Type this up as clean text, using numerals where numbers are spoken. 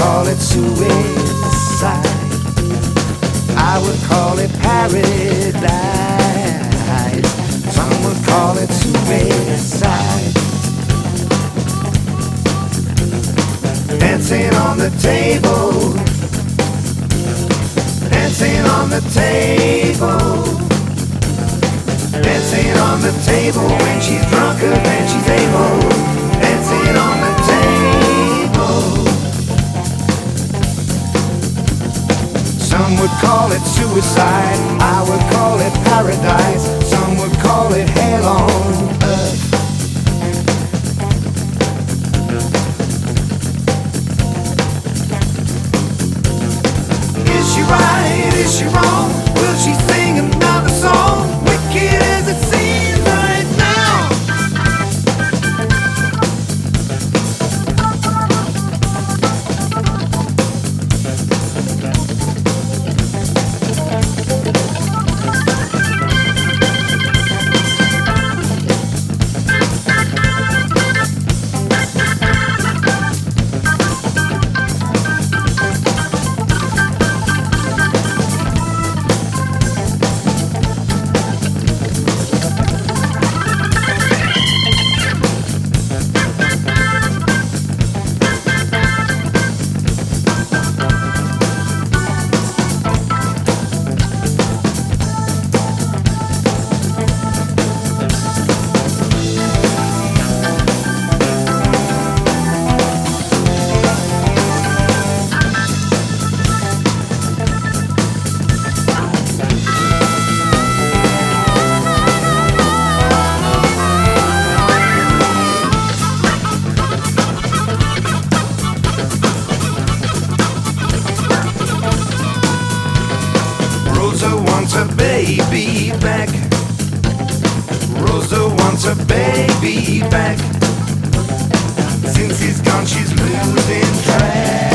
call it suicide. I would call it paradise. Some would call it suicide. Dancing on the table, dancing on the table, dancing on the table when she's drunker than she's able. Dancing on the table. Some would call it suicide, I would call it paradise. Some would call it hell on earth. Is she right? Is she wrong? Will she sing another song? Wicked as it seems right now. Rosa wants her baby back. Rosa wants her baby back. Since he's gone, she's losing track.